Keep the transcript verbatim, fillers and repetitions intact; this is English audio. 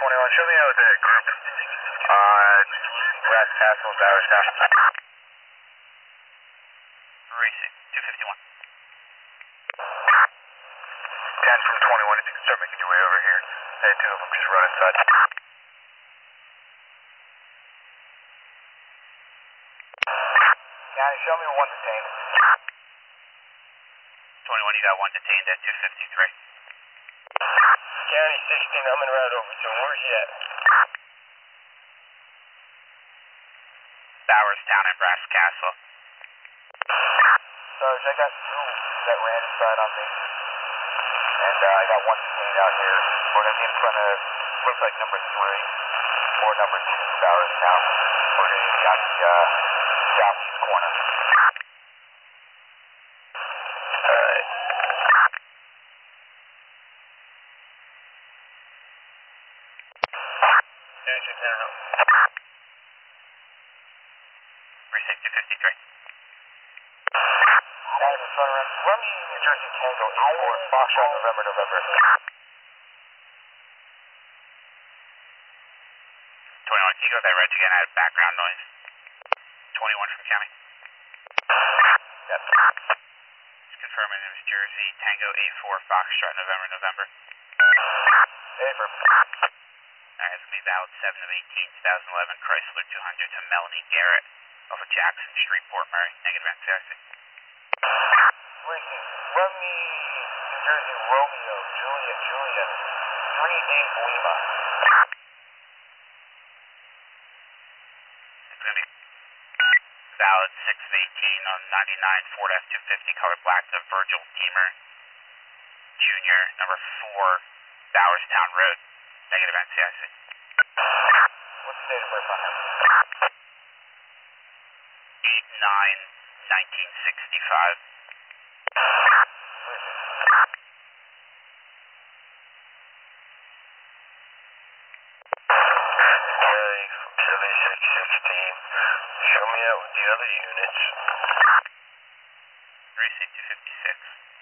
twenty-one, show me out with that group on Brass Castle, Bowers Town. Racing, two fifty-one. ten from twenty-one, if you can start making your way over here. Hey, two of them just run inside. County, show me one detained. twenty-one, you got one detained at two fifty-three. County sixteen, I'm en route over to him. Where's he at? Bowers Town and Brass Castle. Sarge, I got two that ran inside on me. And uh, I got one detained out here. We're going to be in front of, looks like number three or number two, Bowers Town. We're going to be on the uh, southeast corner. Alright. Yeah, she's there now. Racing, two fifty-three. Guys, in front of us. Run me New Jersey Tango eight four, Foxtrot, November, November. twenty-one, can you go with that reg again? I had background noise. twenty-one from county. Yep. Just confirming it was Jersey Tango eight four, Foxtrot, November, November. Affirm. Alright, it's going to be valid seven of eighteen, twenty eleven Chrysler two hundred to Melanie Garrett off of Jackson Street, Port Murray. Negative N C R C. Racing, run me New Jersey Romeo, Julia, Julia, three eight Lima. It's going to be valid six of eighteen on ninety-nine Ford F two fifty color black to Virgil Teamer Junior, number four, Bowerstown Road. Negative N C I C. What's the date of birth on him? eight nine nineteen sixty-five. Okay, seventy-six sixteen. Show me out with the other units. Racing two fifty-six.